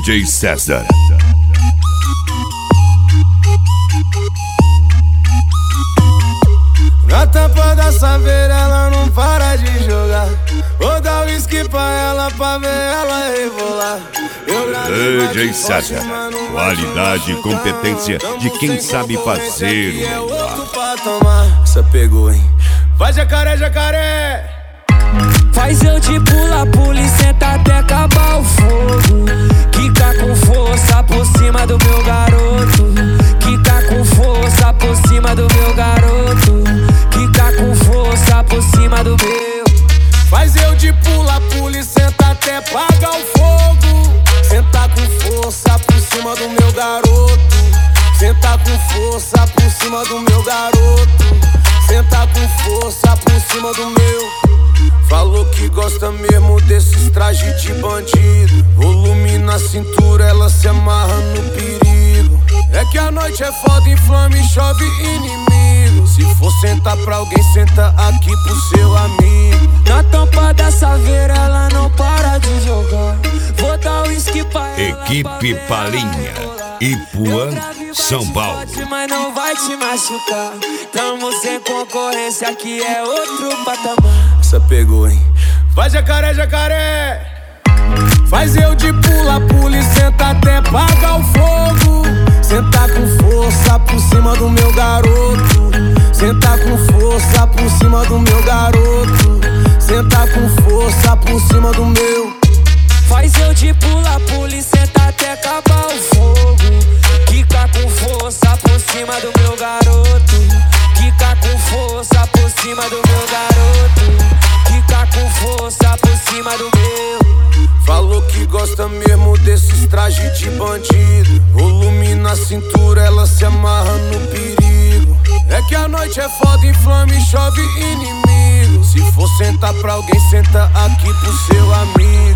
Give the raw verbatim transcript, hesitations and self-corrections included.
D J César. Na tampa da saveira ela não para de jogar. Vou dar whisky pra ela pra ver ela rebolar. D J César, qualidade e competência de quem sabe fazer o melhor. Essa pegou, hein? Vai jacaré, jacaré. Faz eu te pula, pula e senta até acabar o fogo. Quica com força por cima do meu garoto. Quica com força por cima do meu garoto. Quica com força por cima do meu. Faz eu de pula, pula e senta até apagar o fogo. Senta com força por cima do meu garoto. Senta com força por cima do meu garoto. Senta com força por cima do meu. Falou que gosta mesmo desses trajes de bandido. Volume na cintura, ela se amarra no perigo. É que a noite é foda, inflama e chove inimigo. Se for sentar pra alguém, senta aqui pro seu amigo. Na tampa da saveira ela não para de jogar. Vou dar whisky pra ela. Equipe Palinha, Ipuã, São Paulo. Mas não vai te machucar. Tamo sem concorrência, aqui é outro patamar. Essa pegou, hein? Vai jacaré, jacaré. Faz eu de pula, pula e senta até apagar o fogo. Senta com força por cima do meu garoto. Senta com força por cima do meu garoto. Senta com força por cima do meu. Faz eu de pula, pula e senta até acabar o fogo. Quica com força por cima do meu garoto. Quica com força por cima do meu garoto. Quica com força por cima do meu. Falou que gosta mesmo desses trajes de bandido. Volume na cintura, ela se amarra no perigo. É que a noite é foda, inflama e chove inimigo. Se for sentar pra alguém, senta aqui pro seu amigo.